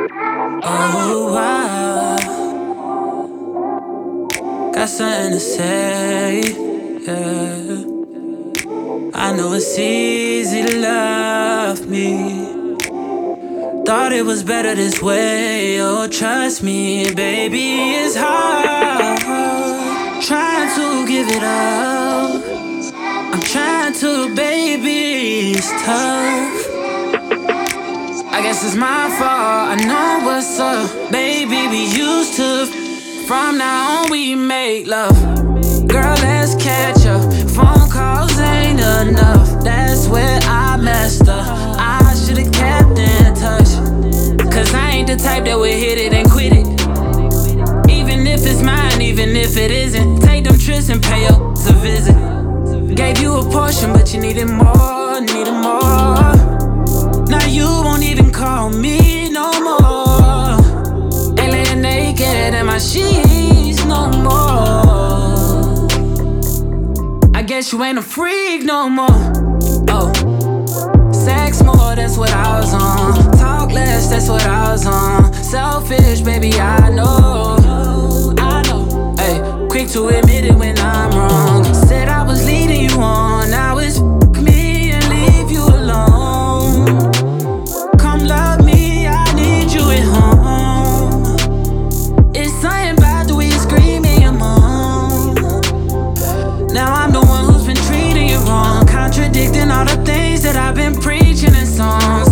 Oh, I got something to say, yeah. I know it's easy to love me. Thought it was better this way, oh trust me, baby, it's hard. Trying to give it up, I'm trying to, baby, it's tough. I guess it's my fault, I know what's up. Baby, we used to, from now on we make love. Girl, let's catch up, phone calls ain't enough. That's where I messed up, I should've kept in touch. Cause I ain't the type that would hit it and quit it. Even if it's mine, even if it isn't. Take them trips and pay up a visit. Gave you a portion, but you needed more, needed more. Now you won't even call me no more. Ain't laying naked in my sheets no more. I guess you ain't a freak no more. Oh, sex more, that's what I was on. Talk less, that's what I was on. Selfish, baby, I know. Ay, quick to admit it when I'm wrong. Said I was leading you on, now it's me and leave you alone. Come love me, I need you at home. It's something about the way you scream in your mom. Now I'm the one who's been treating you wrong, contradicting all the things that I've been preaching in songs.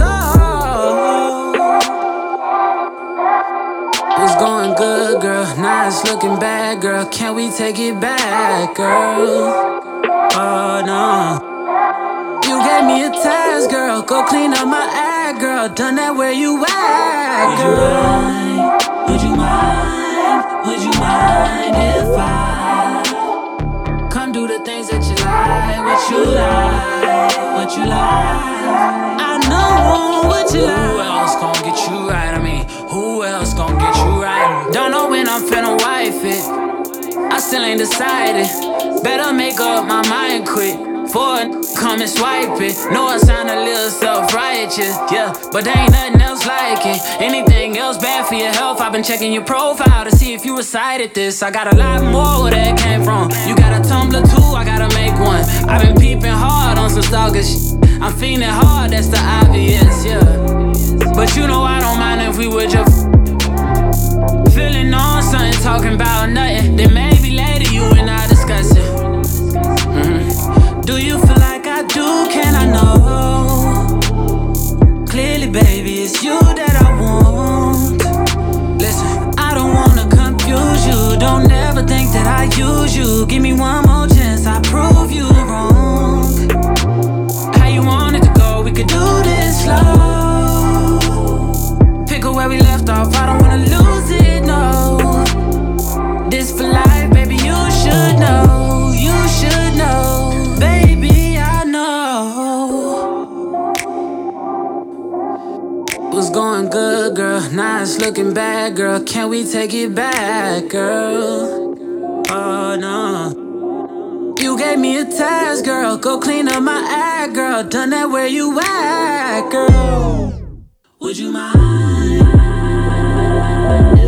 Was going good, girl, now it's looking bad, girl. Can we take it back, girl? Oh no. You gave me a task, girl. Go clean up my act, girl. Done that where you at, girl. Would you mind? Would you mind if I come do the things that you like? What you like? What you like? I know what you like. Who else gon' get you right? I mean, who else gon' get you right? Don't know when I'm finna wife it. I still ain't decided. Better make up my mind quick. For come and swipe it. Know I sound a little self-righteous, yeah, but there ain't nothing else like it. Anything else bad for your health? I've been checking your profile to see if you recited this. I got a lot more where that came from. You got a Tumblr too, I gotta make one. I've been peeping hard on some stalker shit. I'm feeling hard, that's the obvious, yeah. But you know I don't mind if we were just feeling on something, talking about nothing. Then maybe later you and I discuss it. Do you feel like I do? Can I know? Clearly, baby, it's you that I want. Listen, I don't wanna confuse you. Don't ever think that I use you. Give me one more chance, I prove you wrong. How you want it to go? We could do this slow. Pick up where we left off, I don't wanna lose it, no. This for life, baby, you should know. You should know. Baby, I know. Was going good, girl, now it's looking bad, girl. Can we take it back, girl? Oh no. You gave me a task, girl. Go clean up my act, girl. Done that where you at, girl. Would you mind